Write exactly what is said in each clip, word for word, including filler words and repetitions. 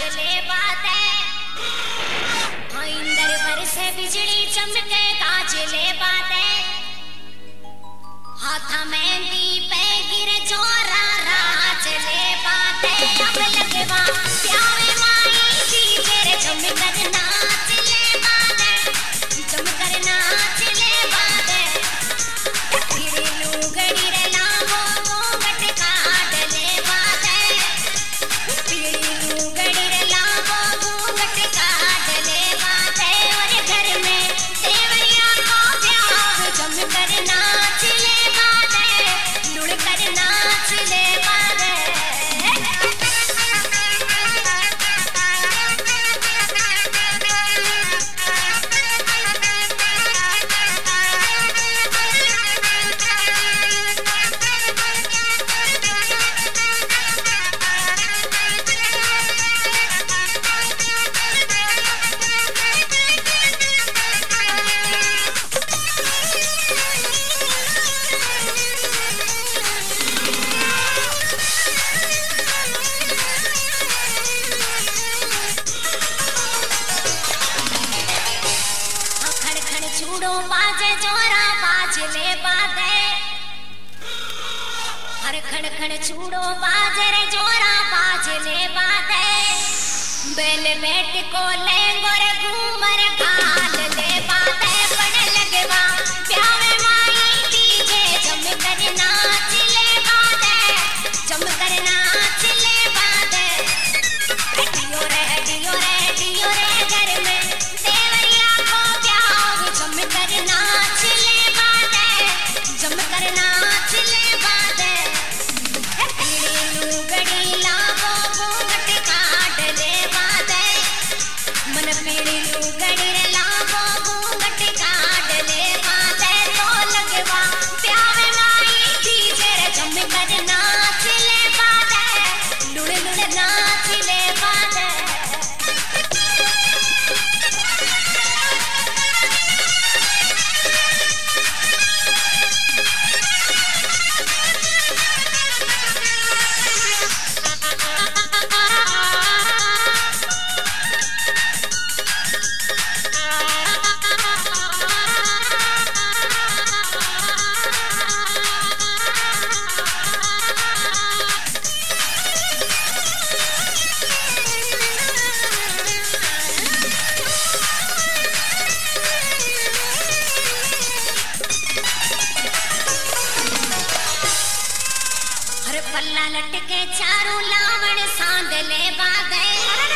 चले बाते इंदर बरसे बिजली चमके गाजले बाते हाथा मेहंदी पे गिर जोरा राजले बाते अब लगवा प्यावे माई जी मेरे झुम कर नाचले बाते झुम कर नाचले बाते फिर लुगड़ी रे लावो घोंघट काटले बाते फिर लुगड़ी रे लावो घोंघट काटले बाते और घर में देवरिया को प्याव झुम कर नाचले बाते लुड़ कर नाचले बाते चूड़ो बाजे जोरा बाजले बाते हर खड़ खड़ चूड़ो बाजे रे जोरा बाजले बाते बेल बेट को लेंगो रे घूमर घाल ले बाते पड़ लगवा प्यावे माई डीजे जम कर नाच ले बाते जम कर नाच ले बाते डियो रे डियो रे डियो रे घर में देवरिया को प्याव जम कर नाच ले बाते जम कर नाच ले बाते पीड़ी लुगड़ी लावो घूंघट काट ले बाते मन पीड़ी लुगड़ी रे लावो घूंघट काट ले बाते तो लगवा प्यावे माई डीजे रे जम कर नाच ले बाते लुड़ लुड़ नाच ले बाते पल्ला लटके चारों लावण सांदले बादे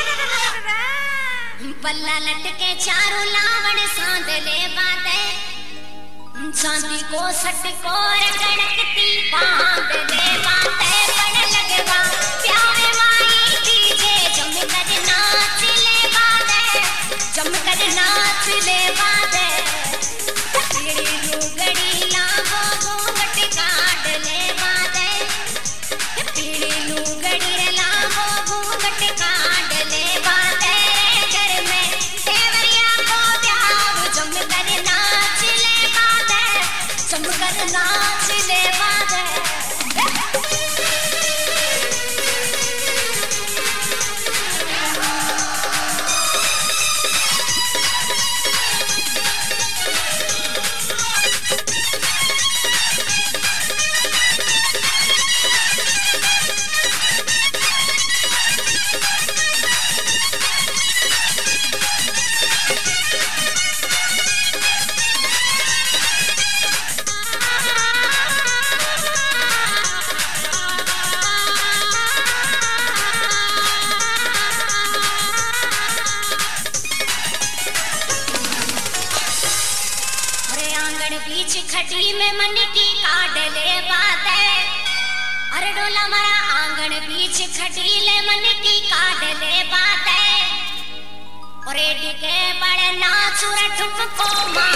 पल्ला लटके चारों लावण सांदले बादे चांदी को सटको कड़कती बांधले बादे पड़ लगवा प्यावे माई डीजे जम कर नाच ले बादे जम कर नाच ले बादे पीड़ी लुगड़ी लावो घूंघट काट ले बादे पीड़ी लुगड़ी रे लावो घूंघट काट ले बाते घर में देवरिया को प्याव जम कर नाच ले बाते जम कर नाच ले बाते बीच खटी में मन की काटले बाते अरे डोला मारा आंगन बीच खटी ले मन की काटले बाते और एडी के बड़े नाचुर ठुमको